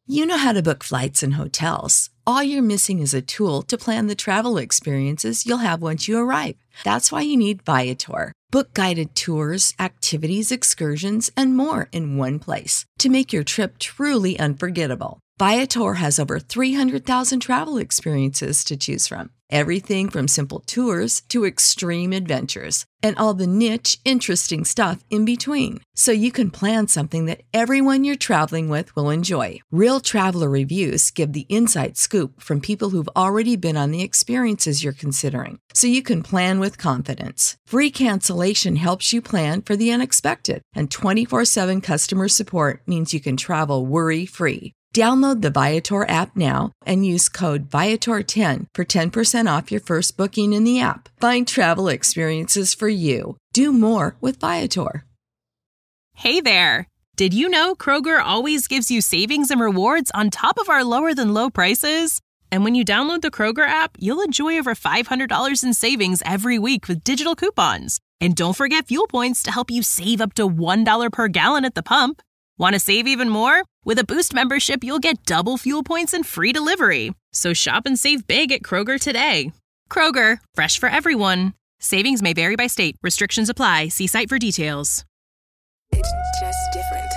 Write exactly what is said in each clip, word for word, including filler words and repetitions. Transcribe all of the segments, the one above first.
You know how to book flights and hotels. All you're missing is a tool to plan the travel experiences you'll have once you arrive. That's why you need Viator. Book guided tours, activities, excursions, and more in one place to make your trip truly unforgettable. Viator has over three hundred thousand travel experiences to choose from. Everything from simple tours to extreme adventures and all the niche, interesting stuff in between. So you can plan something that everyone you're traveling with will enjoy. Real traveler reviews give the inside scoop from people who've already been on the experiences you're considering. So you can plan with confidence. Free cancellation helps you plan for the unexpected. And twenty-four seven customer support means you can travel worry-free. Download the Viator app now and use code Viator ten for ten percent off your first booking in the app. Find travel experiences for you. Do more with Viator. Hey there! Did you know Kroger always gives you savings and rewards on top of our lower than low prices? And when you download the Kroger app, you'll enjoy over five hundred dollars in savings every week with digital coupons. And don't forget fuel points to help you save up to one dollar per gallon at the pump. Want to save even more? With a Boost membership, you'll get double fuel points and free delivery. So shop and save big at Kroger today. Kroger, fresh for everyone. Savings may vary by state. Restrictions apply. See site for details. It's just different.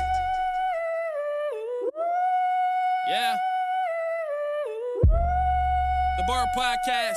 Yeah. The Bar Podcast.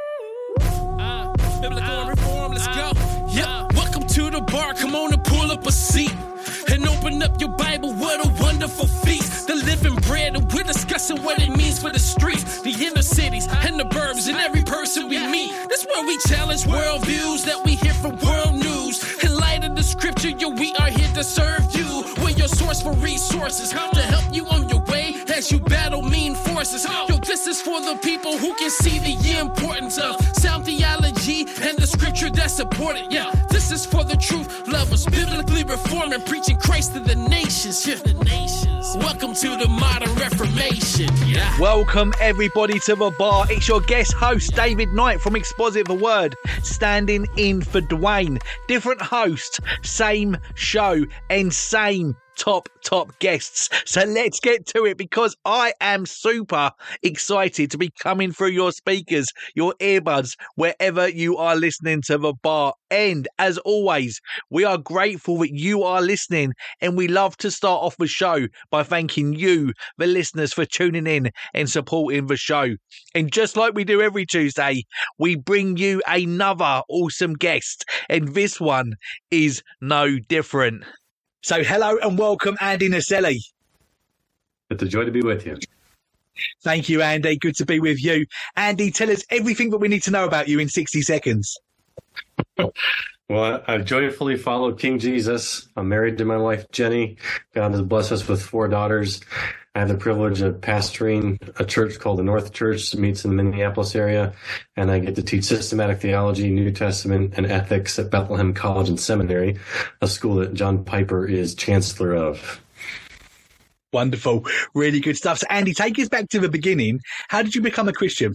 Uh, biblical uh, reform, let's uh, go. Yeah, uh, welcome to the bar. Come on and pull up a seat. And open up your Bible, what a wonderful feast. The living bread, and we're discussing what it means for the streets, the inner cities, and the burbs, and every person we meet. That's where we challenge worldviews that we hear from world news. In light of the scripture, yo, we are here to serve you. We're your source for resources to help you on your way as you battle mean forces. Yo, this is for the people who can see the importance of sound theology and the scripture that support it. Yeah, this is for the truth lovers, biblically reformed and preaching Christ to the nations. Yeah, the nations. Welcome to the modern Reformation. Yeah. Welcome everybody to the bar. It's your guest host David Knight from Exposit the Word, standing in for Dwayne. Different host, same show, and same top, top guests. So let's get to it, because I am super excited to be coming through your speakers, your earbuds, wherever you are listening to the bar. And as always, we are grateful that you are listening, and we love to start off the show by thanking you, the listeners, for tuning in and supporting the show. And just like we do every Tuesday, we bring you another awesome guest, and this one is no different. So hello and welcome, Andy Naselli. It's a joy to be with you. Thank you, Andy. Good to be with you. Andy, tell us everything that we need to know about you in sixty seconds. Well, I've joyfully followed King Jesus. I'm married to my wife, Jenny. God has blessed us with four daughters. I have the privilege of pastoring a church called the North Church that meets in the Minneapolis area, and I get to teach systematic theology, New Testament, and ethics at Bethlehem College and Seminary, a school that John Piper is chancellor of. Wonderful. Really good stuff. So, Andy, take us back to the beginning. How did you become a Christian?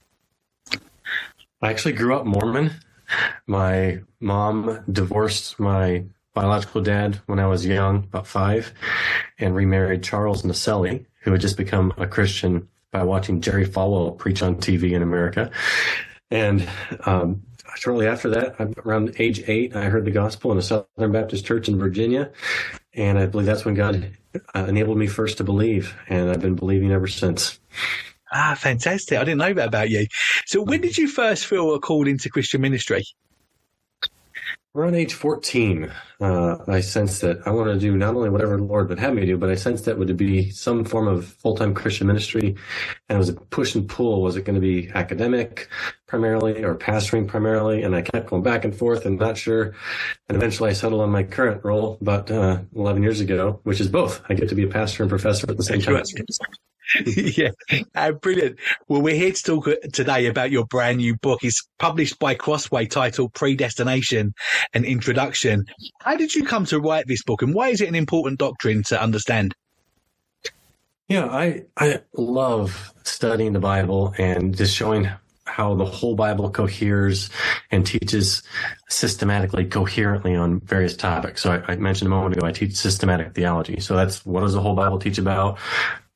I actually grew up Mormon. My mom divorced my biological dad when I was young, about five, and remarried Charles Naselli, who had just become a Christian by watching Jerry Falwell preach on T V in America. And um, shortly after that, around age eight, I heard the gospel in a Southern Baptist church in Virginia. And I believe that's when God uh, enabled me first to believe. And I've been believing ever since. Ah, fantastic. I didn't know that about you. So when did you first feel a call into Christian ministry? Around age fourteen, uh, I sensed that I wanted to do not only whatever the Lord would have me do, but I sensed that would be some form of full-time Christian ministry. And it was a push and pull. Was it going to be academic primarily or pastoring primarily? And I kept going back and forth and not sure. And eventually I settled on my current role about uh, eleven years ago, which is both. I get to be a pastor and professor at the same time. Yeah, uh, brilliant. Well, we're here to talk today about your brand new book. It's published by Crossway, titled Predestination: An Introduction. How did you come to write this book, and why is it an important doctrine to understand? Yeah, I, I love studying the Bible and just showing how the whole Bible coheres and teaches systematically, coherently on various topics. So I, I mentioned a moment ago, I teach systematic theology. So that's what does the whole Bible teach about?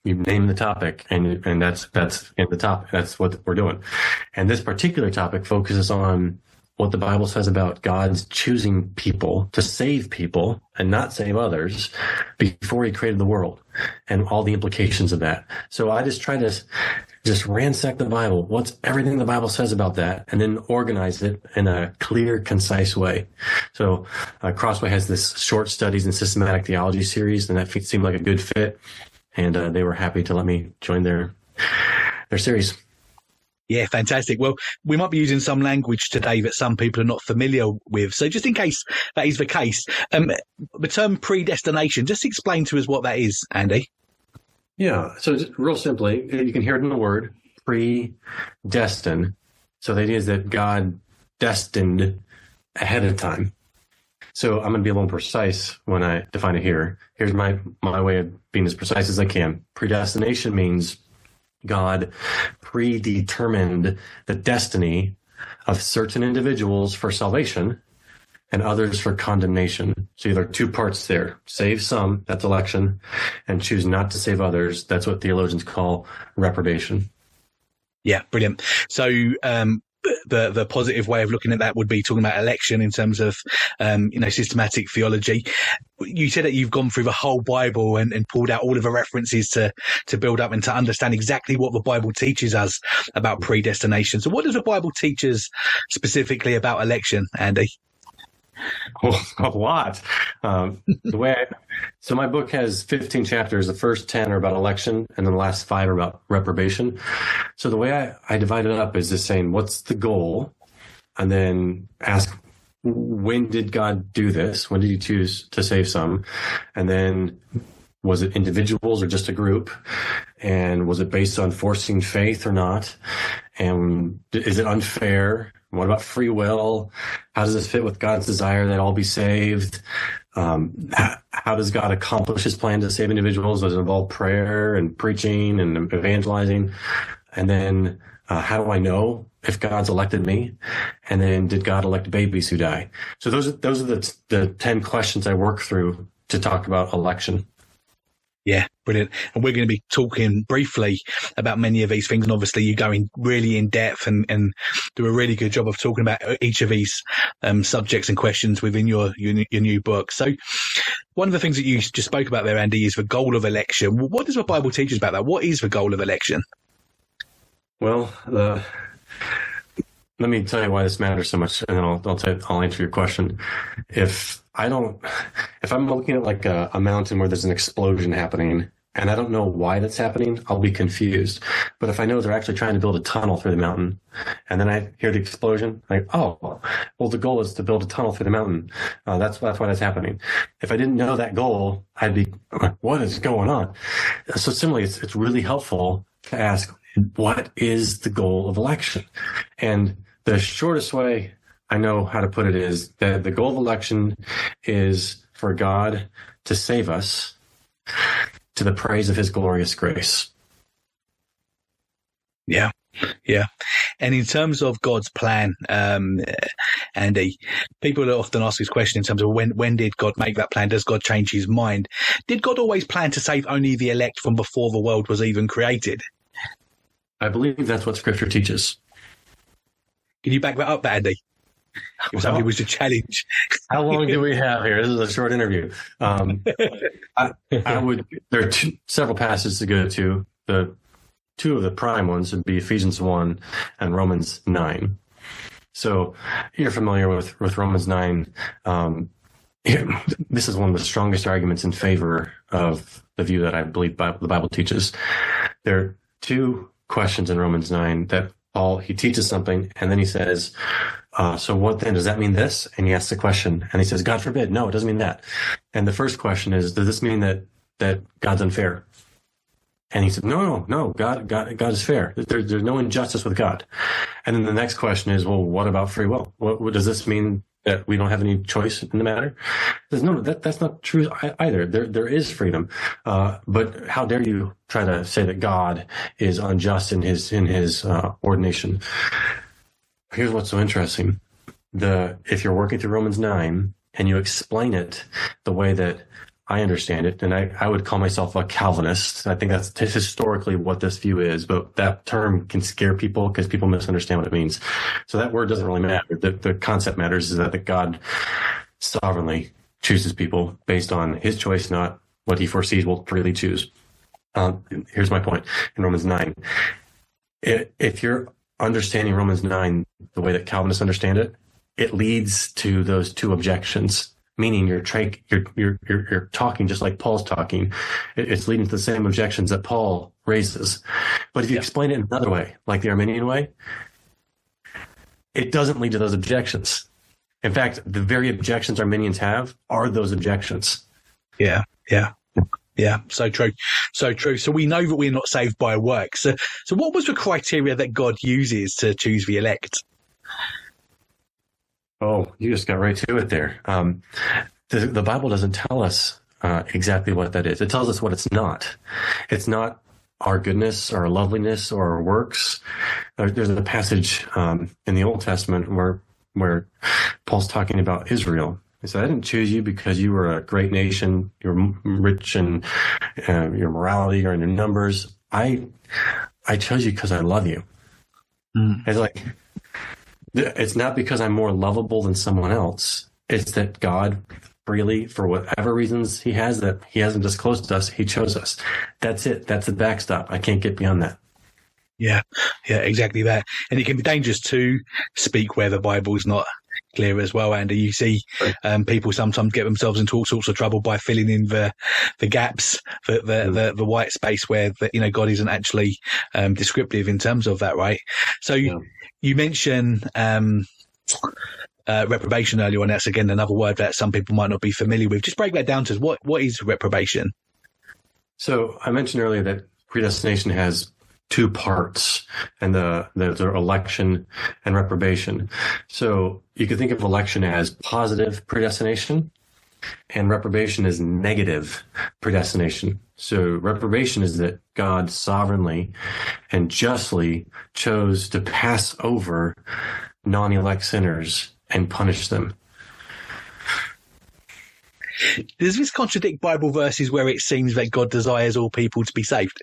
you name the topic, and and that's that's in the topic. That's what we're doing. And this particular topic focuses on what the Bible says about God's choosing people to save people and not save others before he created the world, and all the implications of that. So I just try to just ransack the Bible. What's everything the Bible says about that, and then organize it in a clear, concise way. So uh, Crossway has this short studies and systematic theology series, and that seemed like a good fit. And uh, they were happy to let me join their their series. Yeah, fantastic. Well, we might be using some language today that some people are not familiar with. So just in case that is the case, um, the term predestination, just explain to us what that is, Andy. Yeah. So just real simply, you can hear it in the word predestined. So the idea is that God destined ahead of time. So I'm going to be a little precise when I define it here. Here's my, my way of being as precise as I can. Predestination means God predetermined the destiny of certain individuals for salvation and others for condemnation. So there are two parts there. Save some, that's election, and choose not to save others. That's what theologians call reprobation. Yeah, brilliant. So um, the the positive way of looking at that would be talking about election in terms of, um, you know, systematic theology. You said that you've gone through the whole Bible and, and pulled out all of the references to, to build up and to understand exactly what the Bible teaches us about predestination. So what does the Bible teach us specifically about election, Andy? Well, a lot. Um, the way I, so my book has fifteen chapters. The first ten are about election, and then the last five are about reprobation. So the way I, I divide it up is just saying, what's the goal? And then ask, when did God do this? When did he choose to save some? And then, was it individuals or just a group? And was it based on forcing faith or not? And is it unfair? What about free will? How does this fit with God's desire that all be saved? Um, how, how does God accomplish his plan to save individuals? Does it involve prayer and preaching and evangelizing? And then uh, how do I know if God's elected me? And then did God elect babies who die? So those are, those are the, the ten questions I work through to talk about election. Yeah, brilliant. And we're going to be talking briefly about many of these things. And obviously you go in really in depth and, and do a really good job of talking about each of these um, subjects and questions within your, your your new book. So one of the things that you just spoke about there, Andy, is the goal of election. What does the Bible teach us about that? What is the goal of election? Well, uh, let me tell you why this matters so much, and then I'll I'll, tell, I'll answer your question. If I don't, if I'm looking at like a, a mountain where there's an explosion happening and I don't know why that's happening, I'll be confused. But if I know they're actually trying to build a tunnel through the mountain and then I hear the explosion, like, oh, well, the goal is to build a tunnel through the mountain. Uh, that's, that's why that's happening. If I didn't know that goal, I'd be, what is going on? So similarly, it's, it's really helpful to ask, what is the goal of election? And the shortest way I know how to put it is that the goal of election is for God to save us to the praise of his glorious grace. Yeah, yeah. And in terms of God's plan, um, Andy, people often ask this question in terms of when, when did God make that plan? Does God change his mind? Did God always plan to save only the elect from before the world was even created? I believe that's what Scripture teaches. Can you back that up, Andy? If somebody was to challenge. How long do we have here? This is a short interview. Um, I, I would. There are two, several passages to go to. The two of the prime ones would be Ephesians one and Romans nine. So you're familiar with, with Romans nine. Um, this is one of the strongest arguments in favor of the view that I believe Bible, the Bible teaches. There are two questions in Romans nine that Paul, he teaches something, and then he says, uh, so what then? Does that mean this? And he asks the question, and he says, God forbid. No, it doesn't mean that. And the first question is, does this mean that, that God's unfair? And he said, no, no, no, God, God, God is fair. There, there's no injustice with God. And then the next question is, well, what about free will? What, what does this mean that we don't have any choice in the matter? There's no, that, that's not true either. There, there is freedom. Uh, but how dare you try to say that God is unjust in his, in his, uh, ordination? Here's what's so interesting. The, if you're working through Romans nine and you explain it the way that I understand it, and I, I would call myself a Calvinist. I think that's historically what this view is, but that term can scare people because people misunderstand what it means. So that word doesn't really matter. The, the concept matters is that the God sovereignly chooses people based on his choice, not what he foresees will freely choose. Um, here's my point in Romans nine. If you're understanding Romans nine the way that Calvinists understand it, it leads to those two objections. Meaning you're, tra- you're you're you're you're talking just like Paul's talking. It's leading to the same objections that Paul raises. But if you yeah. explain it in another way, like the Arminian way, it doesn't lead to those objections. In fact, the very objections Arminians have are those objections. Yeah, yeah, yeah. So true, so true. So we know that we're not saved by works. So, so what was the criteria that God uses to choose the elect? Oh, you just got right to it there. Um, the, the Bible doesn't tell us uh, exactly what that is. It tells us what it's not. It's not our goodness, our loveliness, or our works. There, there's a passage um, in the Old Testament where where Paul's talking about Israel. He said, I didn't choose you because you were a great nation, you're rich in uh, your morality or in your numbers. I I chose you because I love you. Mm. It's like... It's not because I'm more lovable than someone else. It's that God freely, for whatever reasons he has that he hasn't disclosed to us, he chose us. That's it. That's the backstop. I can't get beyond that. Yeah, yeah, exactly that. And it can be dangerous to speak where the Bible's not clear as well, Andy. You see um, people sometimes get themselves into all sorts of trouble by filling in the the gaps, the the, mm. the, the white space where the, you know God isn't actually um, descriptive in terms of that, right? So yeah. you, you mentioned um, uh, reprobation earlier on. That's again another word that some people might not be familiar with. Just break that down to us. What what is reprobation? So I mentioned earlier that predestination has two parts, and the, the, the election and reprobation. So you could think of election as positive predestination, and reprobation is negative predestination. So reprobation is that God sovereignly and justly chose to pass over non-elect sinners and punish them. Does this contradict Bible verses where it seems that God desires all people to be saved?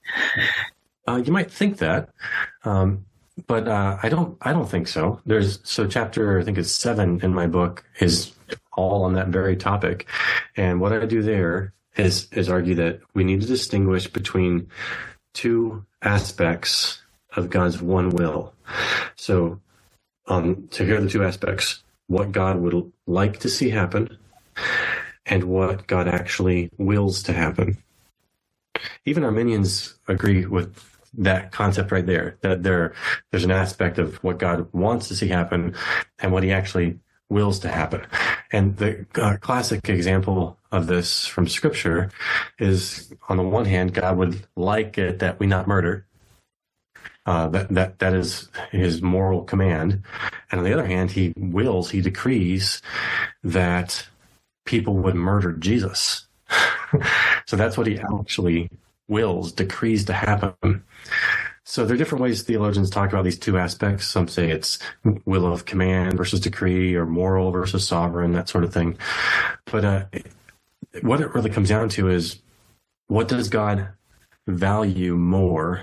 Uh, you might think that, um, but uh, I don't. I don't think so. There's so chapter I think it's seven in my book is all on that very topic, and what I do there is is argue that we need to distinguish between two aspects of God's one will. So, um, so here are the two aspects: what God would like to see happen, and what God actually wills to happen. Even Arminians agree with that concept right there, that there there's an aspect of what God wants to see happen and what he actually wills to happen. And the uh, classic example of this from Scripture is, on the one hand, God would like it that we not murder. Uh, that, that, that is his moral command. And on the other hand, he wills, he decrees that people would murder Jesus. So that's what he actually wills, decrees to happen. So there are different ways theologians talk about these two aspects. Some say it's will of command versus decree, or moral versus sovereign, that sort of thing. But uh, what it really comes down to is, what does God value more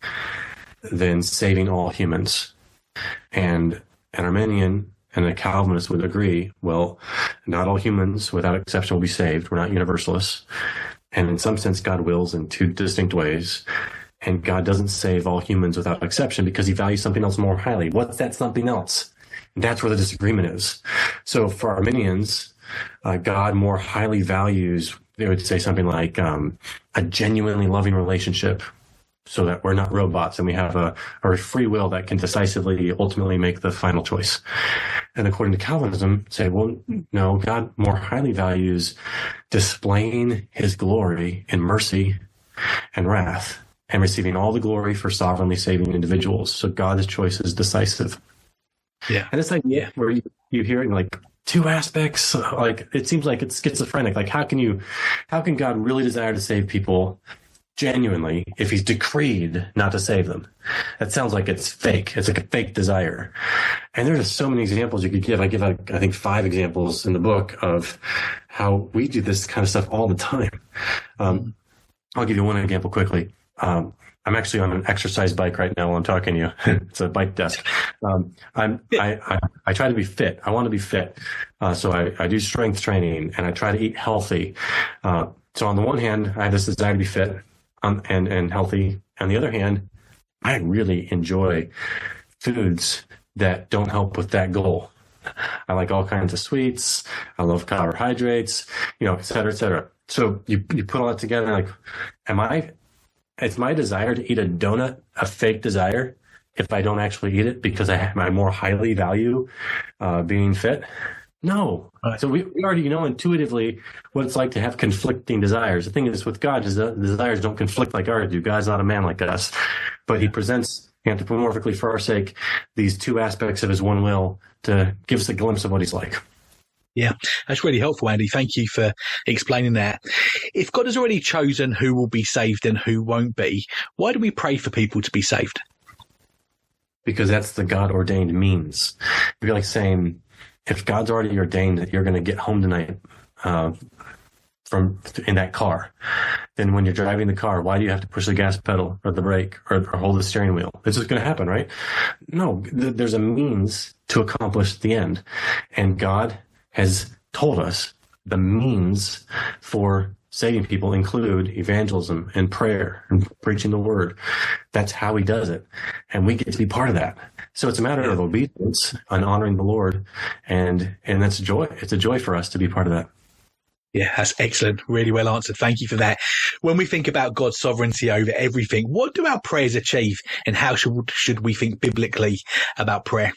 than saving all humans? And an Arminian and a Calvinist would agree, well, not all humans without exception will be saved. We're not universalists. And in some sense, God wills in two distinct ways. And God doesn't save all humans without exception because he values something else more highly. What's that something else? And that's where the disagreement is. So for Arminians, uh, God more highly values, they would say something like um, a genuinely loving relationship, so that we're not robots and we have a, a free will that can decisively, ultimately make the final choice. And according to Calvinism, say, well, no, God more highly values displaying his glory in mercy and wrath, and receiving all the glory for sovereignly saving individuals. So God's choice is decisive. Yeah. And it's like, yeah, where you, you hear like two aspects, like it seems like it's schizophrenic. Like how can you, how can God really desire to save people, genuinely if he's decreed not to save them. That sounds like it's fake. It's like a fake desire. And there's just so many examples you could give. I give, like, I think, five examples in the book of how we do this kind of stuff all the time. Um, I'll give you one example quickly. Um, I'm actually on an exercise bike right now while I'm talking to you. It's a bike desk. Um, I'm, I, I, I try to be fit. I want to be fit. Uh, so I, I do strength training and I try to eat healthy. Uh, so on the one hand, I have this desire to be fit um, and, and healthy. On the other hand, I really enjoy foods that don't help with that goal. I like all kinds of sweets. I love carbohydrates, you know, et cetera, et cetera. So you, you put all that together, like, am I, it's my desire to eat a donut, a fake desire, if I don't actually eat it because I, I more highly value uh, being fit? No. So we, we already know intuitively what it's like to have conflicting desires. The thing is with God is the desires don't conflict like ours do. God's not a man like us, but he presents anthropomorphically for our sake these two aspects of his one will to give us a glimpse of what he's like. Yeah, that's really helpful, Andy. Thank you for explaining that. If God has already chosen who will be saved and who won't be, why do we pray for people to be saved? Because that's the God-ordained means. It'd be like saying, if God's already ordained that you're going to get home tonight uh, from in that car, then when you're driving the car, why do you have to push the gas pedal or the brake or, or hold the steering wheel? It's just going to happen, right? No, th- there's a means to accomplish the end. And God has told us the means for saving people include evangelism and prayer and preaching the word. That's how he does it. And we get to be part of that. So it's a matter of obedience and honoring the Lord. And, and that's joy. It's a joy for us to be part of that. Yeah, that's excellent. Really well answered. Thank you for that. When we think about God's sovereignty over everything, what do our prayers achieve and how should, should we think biblically about prayer?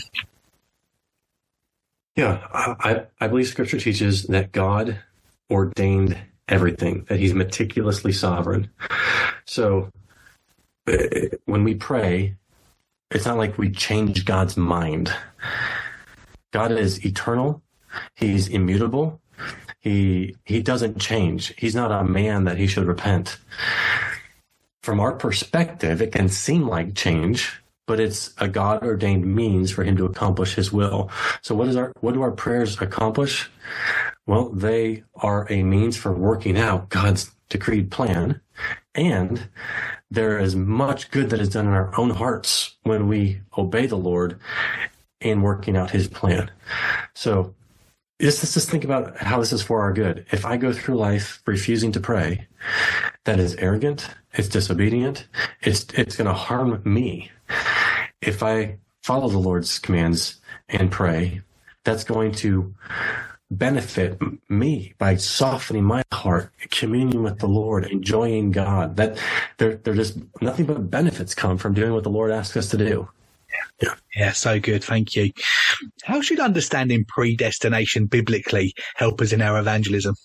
Yeah, I, I believe Scripture teaches that God ordained everything, that he's meticulously sovereign. So when we pray, it's not like we change God's mind. God is eternal. He's immutable. He he doesn't change. He's not a man that he should repent. From our perspective, it can seem like change, but it's a God-ordained means for him to accomplish his will. So what is our what do our prayers accomplish? Well, they are a means for working out God's decreed plan, and there is much good that is done in our own hearts when we obey the Lord in working out his plan. So let's just think about how this is for our good. If I go through life refusing to pray, that is arrogant, it's disobedient, it's it's going to harm me. If I follow the Lord's commands and pray, that's going to benefit me by softening my heart, communing with the Lord, enjoying God. That there, there just nothing but benefits come from doing what the Lord asks us to do. Yeah. Yeah, so good. Thank you. How should understanding predestination biblically help us in our evangelism?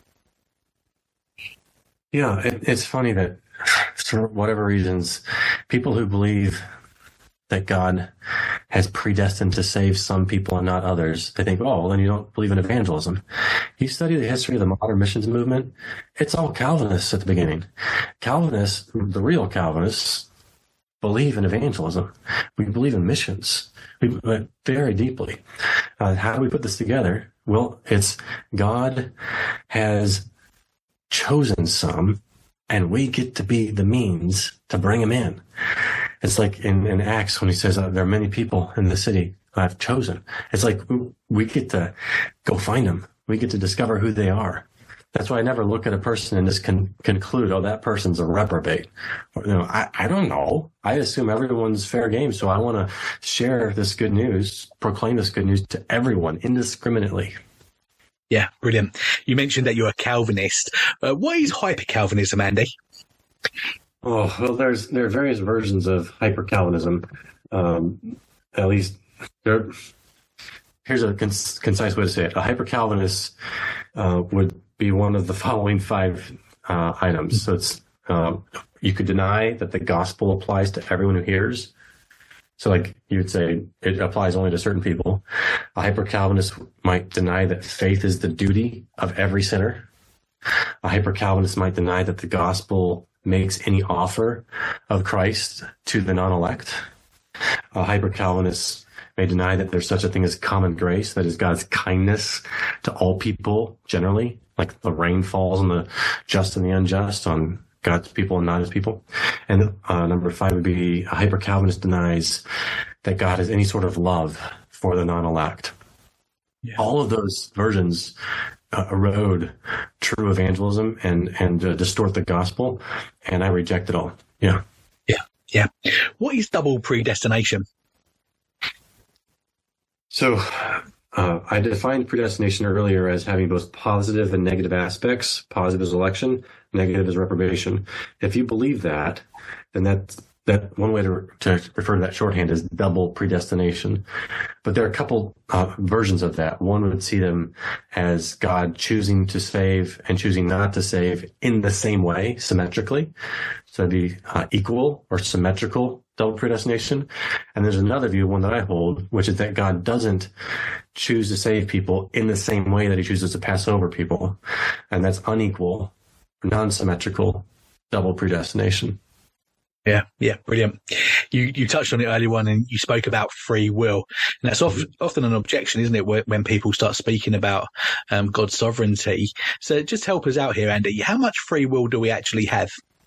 Yeah, it, it's funny that for whatever reasons, people who believe that God has predestined to save some people and not others, they think, oh, well, then you don't believe in evangelism. You study the history of the modern missions movement, it's all Calvinists at the beginning. Calvinists, the real Calvinists, believe in evangelism. We believe in missions. We believe very deeply. Uh, how do we put this together? Well, it's God has chosen some, and we get to be the means to bring them in. It's like in, in Acts when he says uh, there are many people in the city I've chosen. It's like we get to go find them. We get to discover who they are. That's why I never look at a person and just con- conclude, oh, that person's a reprobate. Or, you know, I, I don't know. I assume everyone's fair game. So I want to share this good news, proclaim this good news to everyone indiscriminately. Yeah, brilliant. You mentioned that you're a Calvinist. Uh, what is hyper-Calvinism, Andy? Oh, well, there's there are various versions of hyper-Calvinism. Um, at least there. Here's a con- concise way to say it. A hyper-Calvinist uh, would be one of the following five uh, items. So it's um, you could deny that the gospel applies to everyone who hears. So like you would say it applies only to certain people. A hyper-Calvinist might deny that faith is the duty of every sinner. A hyper-Calvinist might deny that the gospel makes any offer of Christ to the non-elect. Uh, Hyper-Calvinists may deny that there's such a thing as common grace, that is God's kindness to all people generally, like the rain falls on the just and the unjust, on God's people and not his people. And uh, number five would be a Hyper-Calvinist denies that God has any sort of love for the non-elect. Yeah. All of those versions uh, erode true evangelism and, and uh, distort the gospel, and I reject it all. Yeah. Yeah. Yeah. What is double predestination? So uh, I defined predestination earlier as having both positive and negative aspects. Positive is election, negative is reprobation. If you believe that, then that's That one way to, to refer to that shorthand is double predestination. But there are a couple uh, versions of that. One would see them as God choosing to save and choosing not to save in the same way, symmetrically. So it'd be uh, equal or symmetrical double predestination. And there's another view, one that I hold, which is that God doesn't choose to save people in the same way that he chooses to pass over people. And that's unequal, non-symmetrical double predestination. Yeah, yeah, brilliant. You you touched on it earlier on, and you spoke about free will, and that's often, often an objection, isn't it, when people start speaking about um, God's sovereignty? So just help us out here, Andy. How much free will do we actually have?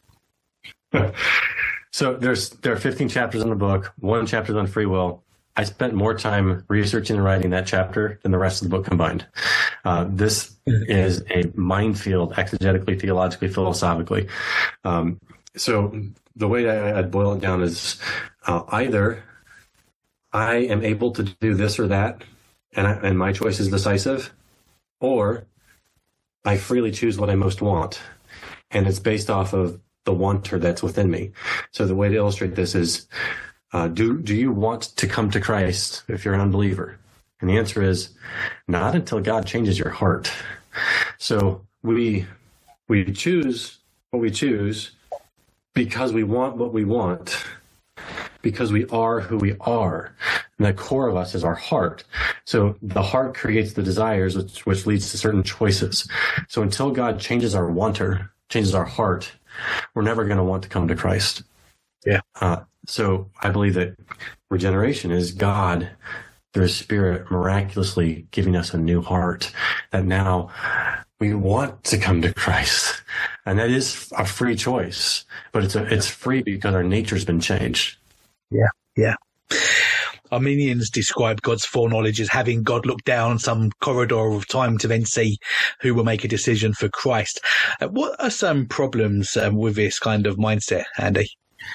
So there's there are fifteen chapters in the book. One chapter is on free will. I spent more time researching and writing that chapter than the rest of the book combined. Uh, this is a minefield, exegetically, theologically, philosophically. Um, so the way I, I'd boil it down is uh, either I am able to do this or that, and, I, and my choice is decisive, or I freely choose what I most want, and it's based off of the wanter that's within me. So the way to illustrate this is, uh, do do you want to come to Christ if you're an unbeliever? And the answer is not until God changes your heart. So we we choose what we choose because we want what we want, because we are who we are. And the core of us is our heart. So the heart creates the desires, which, which leads to certain choices. So until God changes our wanter, changes our heart, we're never going to want to come to Christ. Yeah. Uh, so I believe that regeneration is God, through his Spirit, miraculously giving us a new heart, that now we want to come to Christ. And that is a free choice, but it's a, it's free because our nature's been changed. Yeah, yeah. Arminians describe God's foreknowledge as having God look down some corridor of time to then see who will make a decision for Christ. Uh, what are some problems um, with this kind of mindset, Andy?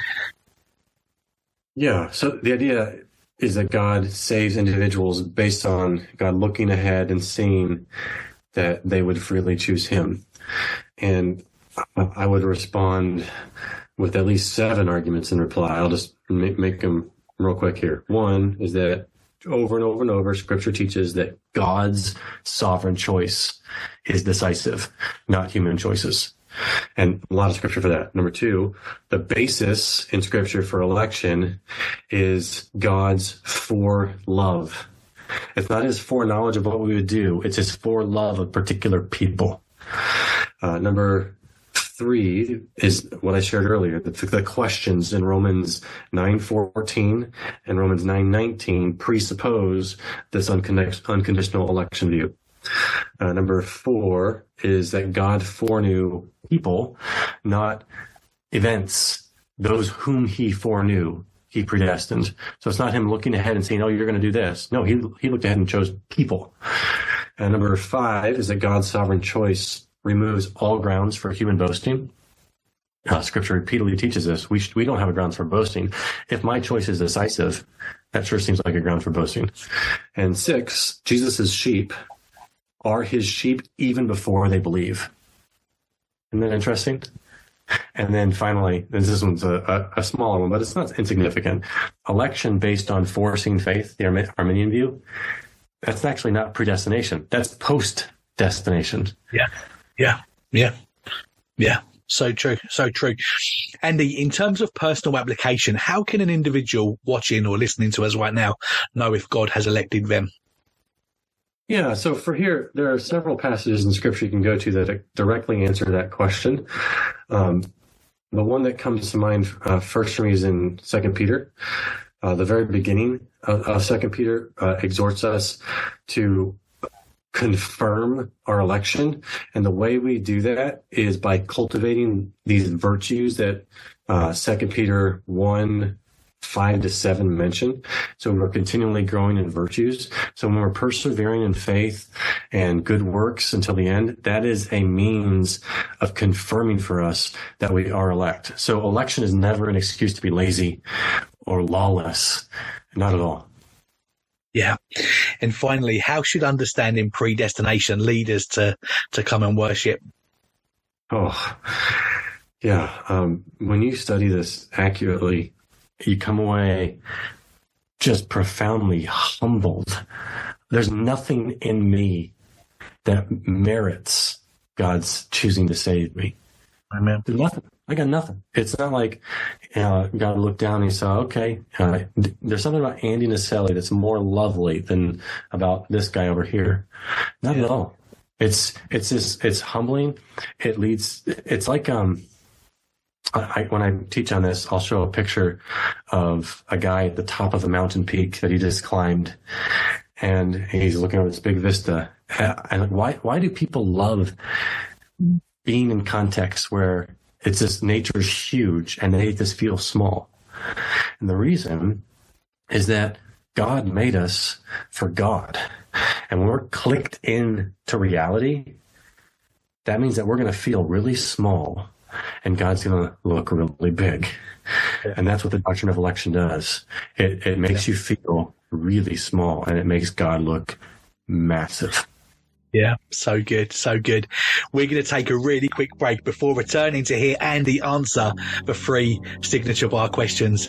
Yeah, so the idea is that God saves individuals based on God looking ahead and seeing that they would freely choose him. And I would respond with at least seven arguments in reply. I'll just make, make them real quick here. One is that over and over and over, Scripture teaches that God's sovereign choice is decisive, not human choices. And a lot of Scripture for that. Number two, the basis in Scripture for election is God's forelove. It's not his foreknowledge of what we would do. It's his forelove of particular people. Uh, number three is what I shared earlier. The, the questions in Romans nine fourteen and Romans nine nineteen presuppose this uncond- unconditional election view. Uh, number four is that God foreknew people, not events. Those whom he foreknew, he predestined. So it's not him looking ahead and saying, oh, you're going to do this. No, he he looked ahead and chose people. And number five is that God's sovereign choice removes all grounds for human boasting. Uh, scripture repeatedly teaches us we sh- we don't have a grounds for boasting. If my choice is decisive, that sure seems like a ground for boasting. And six, Jesus's sheep are his sheep even before they believe. Isn't that interesting? And then finally, this one's a, a, a smaller one, but it's not insignificant. Election based on foreseen faith, the Armin- Arminian view, that's actually not predestination. That's post-destination. Yeah, yeah, yeah, yeah. So true, so true. Andy, in terms of personal application, how can an individual watching or listening to us right now know if God has elected them? Yeah, so for here, there are several passages in Scripture you can go to that directly answer that question. Um, the one that comes to mind uh, first for me is in Second Peter. Uh, the very beginning of, of Second Peter uh, exhorts us to confirm our election. And the way we do that is by cultivating these virtues that uh, Second Peter one, five to seven mention. So we're continually growing in virtues. So when we're persevering in faith and good works until the end, that is a means of confirming for us that we are elect. So election is never an excuse to be lazy or lawless. Not at all. Yeah. And finally, how should understanding predestination lead us to, to come and worship? Oh, yeah. Um, when you study this accurately, you come away just profoundly humbled. There's nothing in me that merits God's choosing to save me. Amen. There's nothing. I got nothing. It's not like uh, God looked down and he saw, okay, uh, there's something about Andy Naselli that's more lovely than about this guy over here. Not yeah. at all. It's it's just, it's humbling. It leads. It's like um. I, when I teach on this, I'll show a picture of a guy at the top of a mountain peak that he just climbed, and he's looking over this big vista. And why why do people love being in contexts where it's just nature's huge and they just feel small? And the reason is that God made us for God, and when we're clicked into reality, that means that we're going to feel really small. And God's going to look really big. And that's what the doctrine of election does. It, it makes you feel really small, and it makes God look massive. Yeah, so good, so good. We're going to take a really quick break before returning to hear Andy answer the three signature bar questions.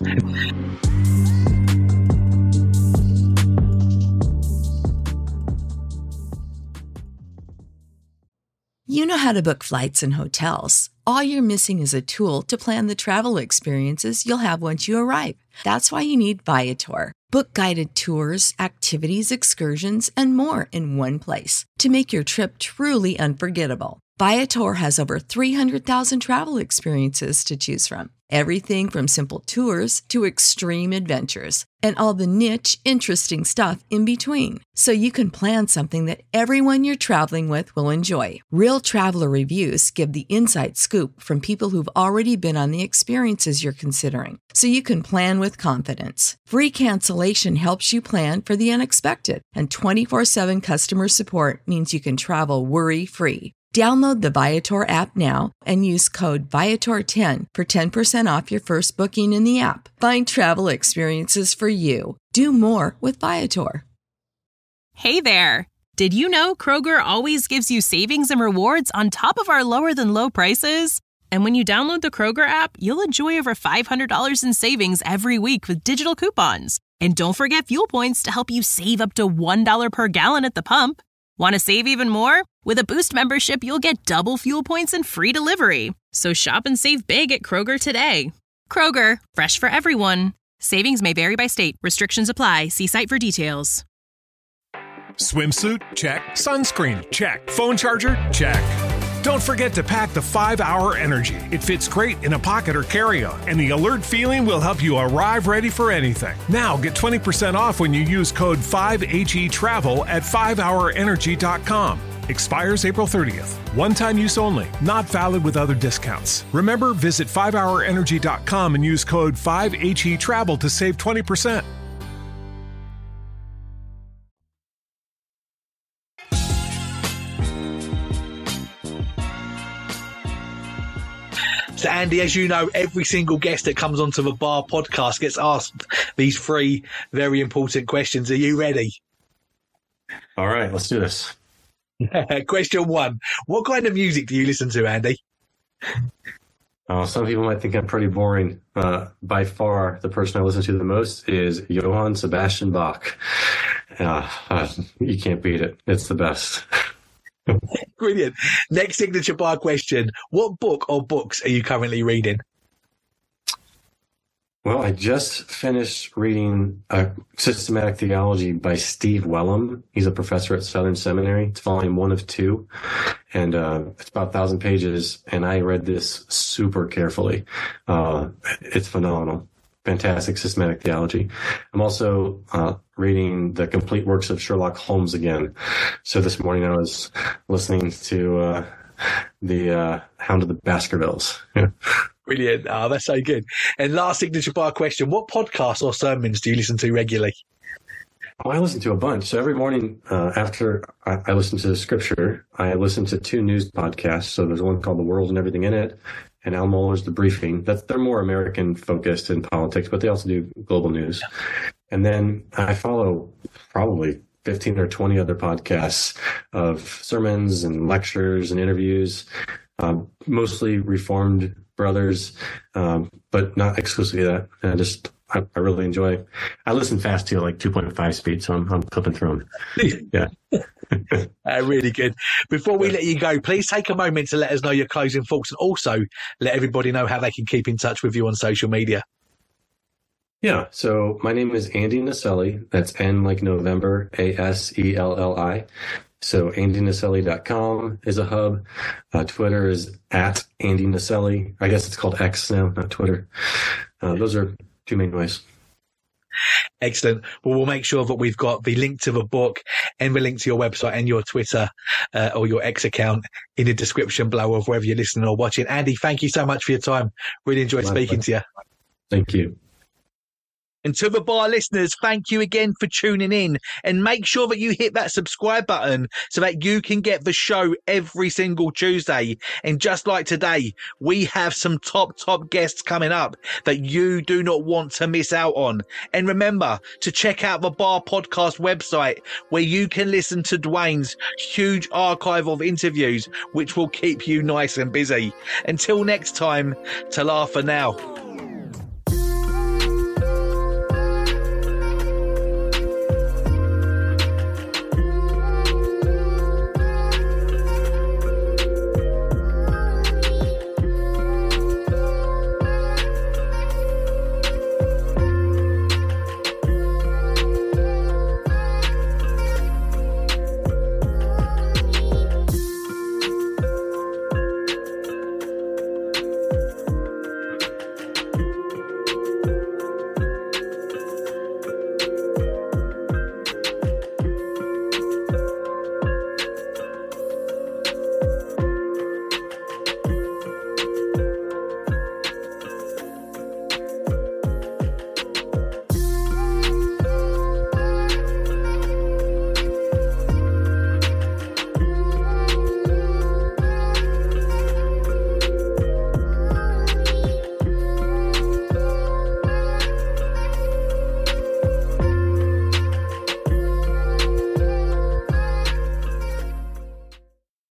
You know how to book flights and hotels. All you're missing is a tool to plan the travel experiences you'll have once you arrive. That's why you need Viator. Book guided tours, activities, excursions, and more in one place to make your trip truly unforgettable. Viator has over three hundred thousand travel experiences to choose from. Everything from simple tours to extreme adventures and all the niche, interesting stuff in between. So you can plan something that everyone you're traveling with will enjoy. Real traveler reviews give the inside scoop from people who've already been on the experiences you're considering. So you can plan with confidence. Free cancellation helps you plan for the unexpected. And twenty-four seven customer support means you can travel worry-free. Download the Viator app now and use code Viator ten for ten percent off your first booking in the app. Find travel experiences for you. Do more with Viator. Hey there! Did you know Kroger always gives you savings and rewards on top of our lower than low prices? And when you download the Kroger app, you'll enjoy over five hundred dollars in savings every week with digital coupons. And don't forget fuel points to help you save up to one dollar per gallon at the pump. Want to save even more? With a Boost membership, you'll get double fuel points and free delivery. So shop and save big at Kroger today. Kroger, fresh for everyone. Savings may vary by state. Restrictions apply. See site for details. Swimsuit? Check. Sunscreen? Check. Phone charger? Check. Don't forget to pack the five hour Energy. It fits great in a pocket or carry-on, and the alert feeling will help you arrive ready for anything. Now get twenty percent off when you use code five H E Travel at five hour energy dot com. Expires April thirtieth. One-time use only. Not valid with other discounts. Remember, visit five hour energy dot com and use code five H E Travel to save twenty percent. So, Andy, as you know, every single guest that comes onto the Bar podcast gets asked these three very important questions. Are you ready? All right, let's do this. Question one. What kind of music do you listen to, Andy? Oh, some people might think I'm pretty boring. Uh, by far, the person I listen to the most is Johann Sebastian Bach. Uh, uh, you can't beat it. It's the best. Brilliant. Next signature bar question. What book or books are you currently reading? Well, I just finished reading a Systematic Theology by Steve Wellum. He's a professor at Southern Seminary. It's volume one of two, and uh, it's about a thousand pages. And I read this super carefully. Uh, it's phenomenal. Fantastic systematic theology. I'm also uh, reading the complete works of Sherlock Holmes again. So this morning I was listening to uh, the uh, Hound of the Baskervilles. Brilliant. Oh, that's so good. And last signature bar question, what podcasts or sermons do you listen to regularly? Oh, I listen to a bunch. So every morning uh, after I, I listen to the scripture, I listen to two news podcasts. So there's one called The World and Everything in It, and Al Mohler's The Briefing. That's, they're more American focused in politics, but they also do global news. And then I follow probably fifteen or twenty other podcasts of sermons and lectures and interviews, um, mostly Reformed brothers, um, but not exclusively that. And I just, I, I really enjoy, I listen fast to like two point five speed, so I'm, I'm flipping through them. Yeah. uh, really good. Before we let you go, please take a moment to let us know your closing thoughts, and also let everybody know how they can keep in touch with you on social media. Yeah. So my name is Andy Naselli. That's N like November, A S E L L I. So andy naselli dot com is a hub. Uh, Twitter is at Andy Naselli. I guess it's called X now, not Twitter. Uh, those are two main ways. Excellent. Well, we'll make sure that we've got the link to the book and the link to your website and your Twitter uh, or your X account in the description below of wherever you're listening or watching. Andy, thank you so much for your time. Really enjoyed My speaking pleasure. to you. Thank you. And to the bar listeners, thank you again for tuning in, and make sure that you hit that subscribe button so that you can get the show every single Tuesday. And just like today, we have some top, top guests coming up that you do not want to miss out on. And remember to check out the Bar Podcast website, where you can listen to Dwayne's huge archive of interviews, which will keep you nice and busy. Until next time, ta-la for now.